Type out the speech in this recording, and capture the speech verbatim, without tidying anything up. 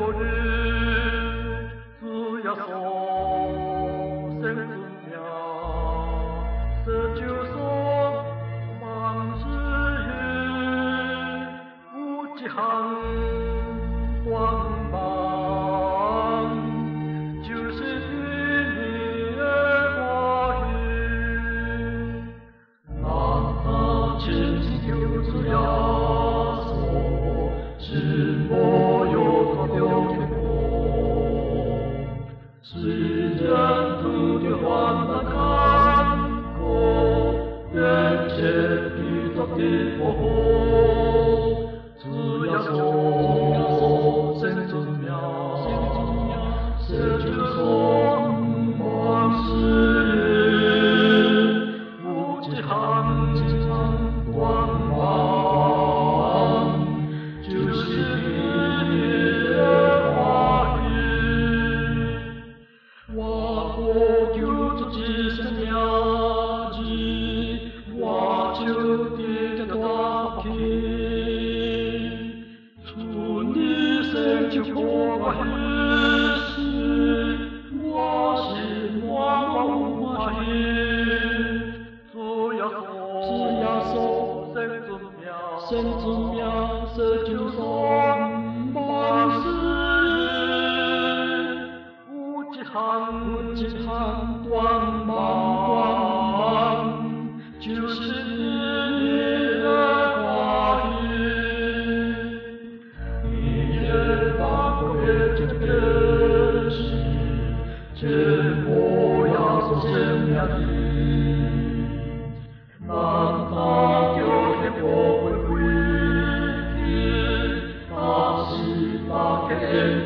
过日，只要说声尊妙，这就说万事无极行光芒，就是听你的话语，哪怕千金就只要说，是否有他的天空，世人都的患难坎坷，人间宇宙的火候，只要说声尊妙，这就说万事无极行光芒，就是你的话语。我国有自己的苗子，我就的大平，出你生就过我日我心万万万语，只要说只要说声尊妙，声尊妙，这就说万事无极行无极行光芒光芒，就是你的话语，你也把过越这个事，这我要说什么的，难道有天我会归的，他是那天